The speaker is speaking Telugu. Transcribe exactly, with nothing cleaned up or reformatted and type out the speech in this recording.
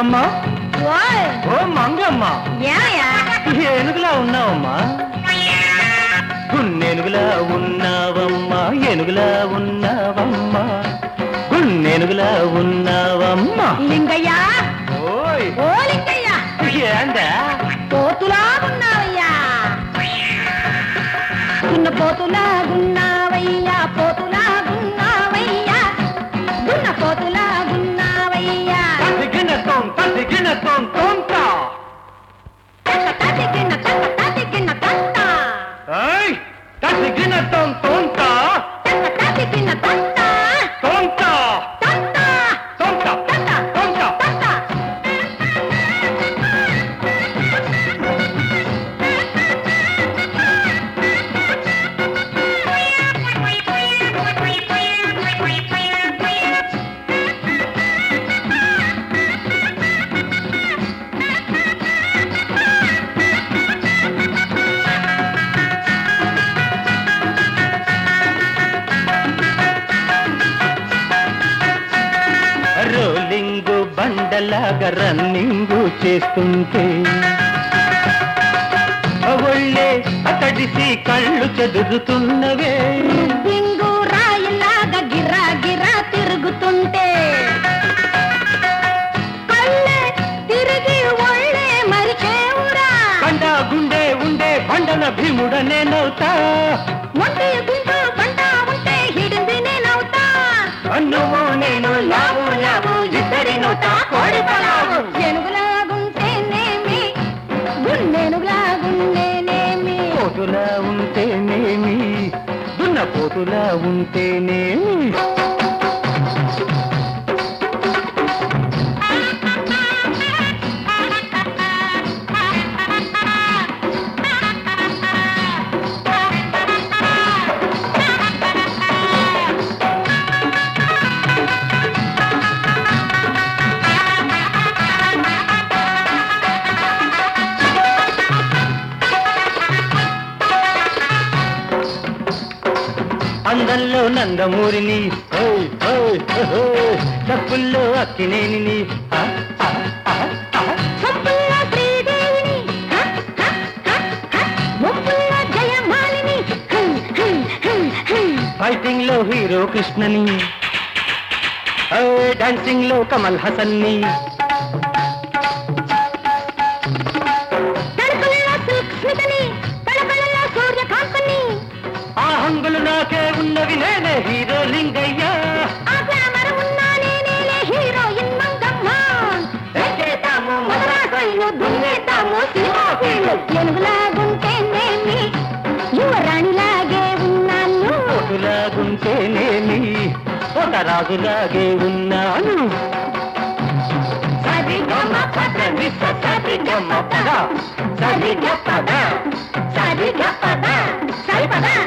మంగమ్మ ఓ మంగమ్మ ఏనుగులా ఉన్నావమ్మా గున్నెనుగులా ఉన్నావమ్మా ఏనుగులా ఉన్నావమ్మా గున్నెనుగులా ఉన్నావమ్మా లింగయ్య ఓయ్ ఓ లింగయ్య ఏందా పోతులా ఉన్నావయ్యా చిన్న పోతులా ఉన్నావయ్యా పోతులా ఉన్నావయ్యా గున్న పోతులా ఉన్నావయ్యా తదిగిన తోం తదిగిన తోం తోంతా తదిగిన తదిగిన తంత ఏయ్ తదిగిన తోం తోంతా తదిగిన తంత తోంతా తంత తోంతా తంత తోంతా తంత రోలింగు బండలాగా రన్నింగు చేస్తుంటే ఒళ్ళే అతడిసి కళ్ళు చెదురుతున్నవే దింగు రాయిలాగా గిరా గిరా తిరుగుతుంటే కళ్ళే తిరిగి ఒళ్ళే మరిచేవురా బండ గుండె ఉండే బండన భీముడ నేనవుతా మొండి గుండు బండ ఉంటే హిడింది నేనవుతా అన్నువు నేను లావు లావు ఇద్దరి నోట కోడి పలావు ఏనుగులాగుంటేనేమి గుండెనుగులాగుండేనేమి పోతులా ఉంటేనేమి దున్న పోతులా ఉంటేనేమి అందంలో నందమూరిని ఓయ్ ఓయ్ ఓయ్ డబ్బుల్లో అక్కినేని సంపుల్లో శ్రీదేవిని హ, హ, హ, హ. ముప్పుల్లో జయమాలిని హం, హం, హం, హం. ఫైటింగ్ లో హీరో కృష్ణని డాన్సింగ్ లో కమల్ హసన్ని తలుపుల్లో సిల్క్ స్మితని పళపళలో సూర్యకాంతని ఆ హంగులు నాకే ఉన్నవి నేనే హీరో లింగయ్య ఆ గ్లామర్ ఉన్నా నేనేలే హీరోయిన్ మంగమ్మ ఎక్కేతాము మదరాసైలు దున్నేతాము సినిమా ఫీల్డ్ ఏనుగులాగుంటేనేమి యువరాణిలాగే ఉన్నాను పోతులాగుంటేనేమి ఒక రాజులాగే ఉన్నాను సరిగమ పద నిస సరిగమ పద సరిగ పద సరిగ పద సరిపద